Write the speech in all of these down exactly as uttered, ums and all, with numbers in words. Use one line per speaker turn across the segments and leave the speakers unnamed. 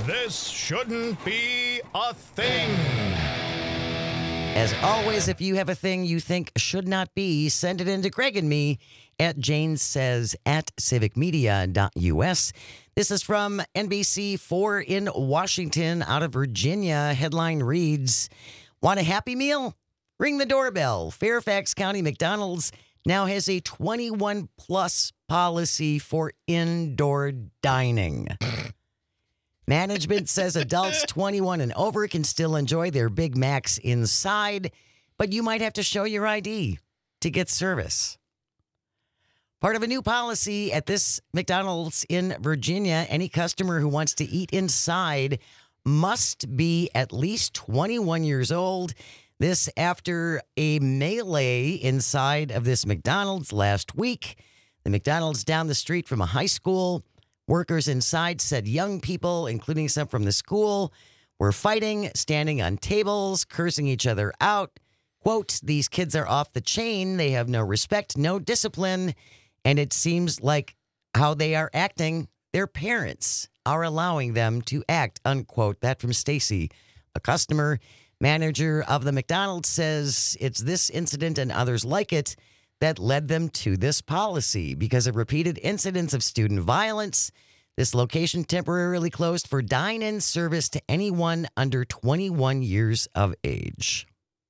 This shouldn't be a thing.
As always, if you have a thing you think should not be, send it in to Greg and me at Jane Says at civic media dot U S. This is from N B C four in Washington out of Virginia. Headline reads, want a Happy Meal? Ring the doorbell. Fairfax County McDonald's now has a twenty-one plus policy for indoor dining. Management says adults twenty-one and over can still enjoy their Big Macs inside, but you might have to show your I D to get service. Part of a new policy at this McDonald's in Virginia, any customer who wants to eat inside must be at least twenty-one years old. This after a melee inside of this McDonald's last week. The McDonald's down the street from a high school. Workers inside said young people, including some from the school, were fighting, standing on tables, cursing each other out. Quote, these kids are off the chain. They have no respect, no discipline. And it seems like how they are acting, their parents are allowing them to act, unquote. That from Stacy, a customer. Manager of the McDonald's says it's this incident and others like it that led them to this policy. Because of repeated incidents of student violence, this location temporarily closed for dine-in service to anyone under twenty-one years of age.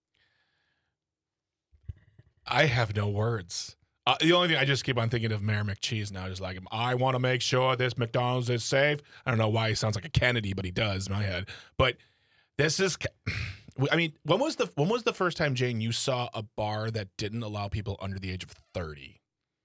I have no words. Uh, the only thing I just keep on thinking of Mayor McCheese now, just like, I want to make sure this McDonald's is safe. I don't know why he sounds like a Kennedy, but he does in my head. But this is... I mean, when was the when was the first time, Jane, you saw a bar that didn't allow people under the age of thirty?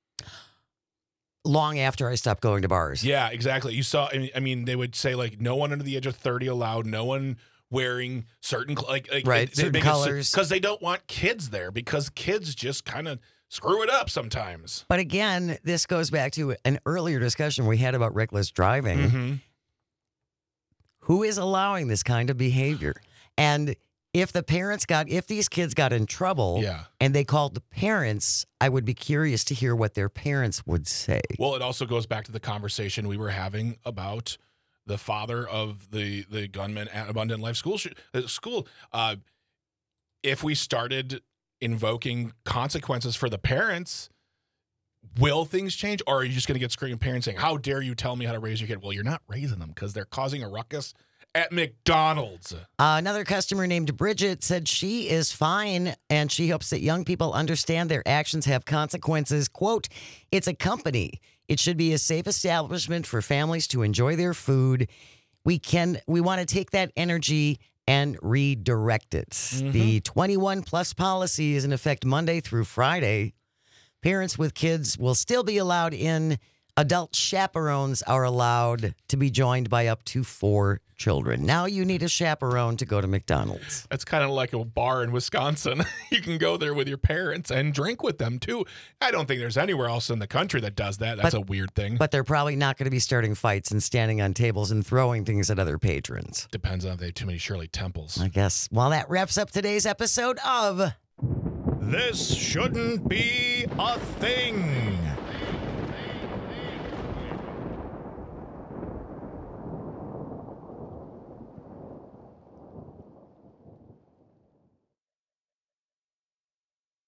Long after I stopped going to bars.
Yeah, exactly. You saw. I mean, I mean, they would say like no one under the age of thirty allowed. No one wearing certain like, like
right
it,
certain colors
because they don't want kids there because kids just kind of screw it up sometimes.
But again, this goes back to an earlier discussion we had about reckless driving.
Mm-hmm.
Who is allowing this kind of behavior? And if the parents got, if these kids got in trouble
yeah.
and they called the parents, I would be curious to hear what their parents would say.
Well, it also goes back to the conversation we were having about the father of the, the gunman at Abundant Life School. Uh, school. Uh, if we started invoking consequences for the parents, will things change? Or are you just going to get screaming parents saying, how dare you tell me how to raise your kid? Well, you're not raising them because they're causing a ruckus at McDonald's.
Uh, another customer named Bridget said she is fine and she hopes that young people understand their actions have consequences. Quote, it's a company. It should be a safe establishment for families to enjoy their food. We can, we want to take that energy and redirect it. Mm-hmm. The twenty-one plus policy is in effect Monday through Friday. Parents with kids will still be allowed in. Adult chaperones are allowed to be joined by up to four children. Now you need a chaperone to go to McDonald's.
That's kind of like a bar in Wisconsin. You can go there with your parents and drink with them, too. I don't think there's anywhere else in the country that does that. That's but, a weird thing.
But they're probably not going to be starting fights and standing on tables and throwing things at other patrons.
Depends on if they have too many Shirley Temples.
I guess. Well, that wraps up today's episode of...
This shouldn't be a thing.